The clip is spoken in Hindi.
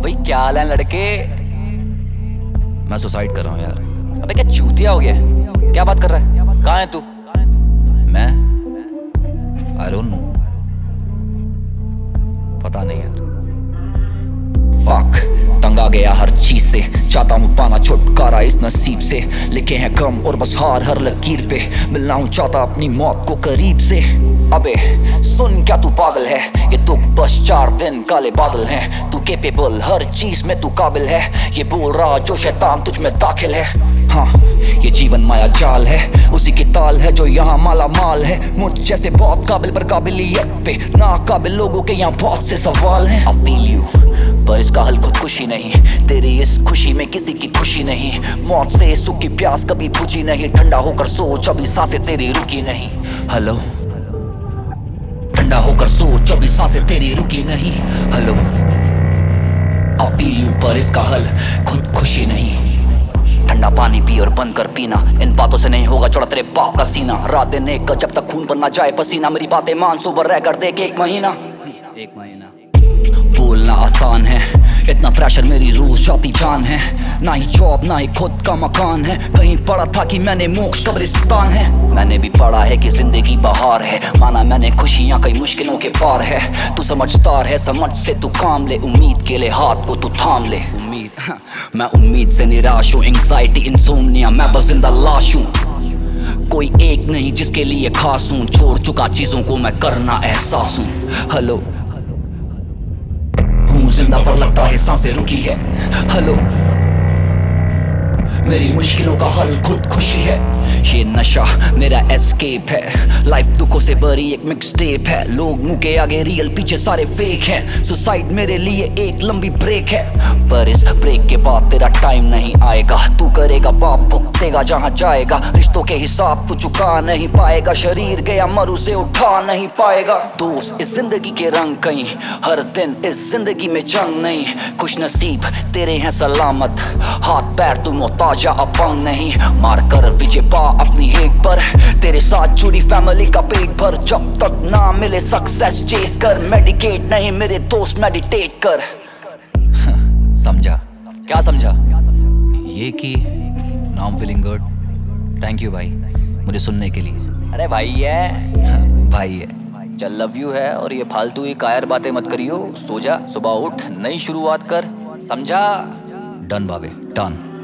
भाई क्या हाल है लड़के। मैं सुसाइड कर रहा हूँ यार। अबे क्या चूतिया हो गया, क्या बात कर रहा है, कहाँ है तू? मैं आई डोंट नो, पता नहीं यार। फक, तंग आ गया हर चीज से, चाहता हूँ पाना छुटकारा इस नसीब से। लिखे हैं गम और बस हार हर लकीर पे, मिलना हूँ चाहता अपनी मौत को करीब से। अबे सुन क्या तू पागल है, ये दुख बस 4 दिन काले बादल हैं। तू कैपेबल हर चीज में तू काबिल है, ये बोल रहा जो शैतान तुझ में दाखिल है। हाँ ये जीवन माया जाल है, उसी की ताल है जो यहाँ माला माल है। मुझ जैसे बहुत काबिल पर काबिलियत पे ना काबिल लोगों के यहाँ बहुत से सवाल हैं। I feel you, पर इसका हल खुदकुशी नहीं, तेरी इस खुशी में किसी की खुशी नहीं। मौत से सुख की प्यास कभी बुझी नहीं, ठंडा होकर सोच अभी सांसें तेरी रुकी नहीं। हेलो, ठंडा होकर सोच अभी सांसें तेरी रुकी नहीं। हेलो, I feel you, पर इसका हल खुदकुशी नहीं। ठंडा पानी पी और बंद कर पीना, इन बातों से नहीं होगा चौड़ा तेरे बाप का सीना। रात दिन एक जब तक खून बनना जाए पसीना, मेरी बातें मान सोबर रह कर देख 1 महीना। बोलना आसान है, इतना प्रेशर मेरी रोज जाती जान है। ना ही जॉब ना ही खुद का मकान है, कहीं पढ़ा था कि मैंने मोक्ष कब्रिस्तान है। मैंने भी पढ़ा है कि जिंदगी बहार है, माना मैंने खुशियां कई मुश्किलों के पार है। तू समझदार है समझ से तू काम ले, उम्मीद के लिए हाथ को तू थाम ले। उम्मीद मैं उम्मीद से निराश हूँ, एंग्जाइटी इंसोम्निया मैं बस जिंदा लाश हूँ। कोई एक नहीं जिसके लिए खास हूँ, छोड़ चुका चीजों को मैं करना एहसास हूँ। हेलो, जिंदा पर लगता है सांसें रुकी है। हेलो, मेरी मुश्किलों का हल खुद खुशी है। ये नशा मेरा एस्केप है, लाइफ दुखों से भरी एक मिक्सटेप है। लोग मुंह के आगे रियल पीछे सारे फेक हैं। सुसाइड मेरे लिए एक लंबी ब्रेक है, पर इस ब्रेक के बाद तेरा टाइम नहीं आएगा। तू करेगा पाप भुगतेगा जहां जाएगा, रिश्तों के हिसाब तू चुका नहीं पाएगा। शरीर गया मरु से उठा नहीं पाएगा। दोस्त इस जिंदगी के रंग कहीं, हर दिन इस जिंदगी में जंग नहीं। खुश नसीब तेरे हैं सलामत, हाथ पैर तू मोहताज या अपंग नहीं। मार कर विजय पा अपनी हेक पर, तेरे साथ जुड़ी फैमिली का पेट भर। जब तक ना मिले सक्सेस चेस कर, मेडिकेट नहीं मेरे दोस्त मेडिटेट कर। समझा? क्या समझा? ये कि now I am feeling good. Thank you भाई मुझे सुनने के लिए। अरे भाई है भाई है, चल लव यू है। और ये फालतू ही कायर बातें मत करियो, सो जा, सुबह उठ, नई शुरुआत कर, समझा? डन बाबे डन।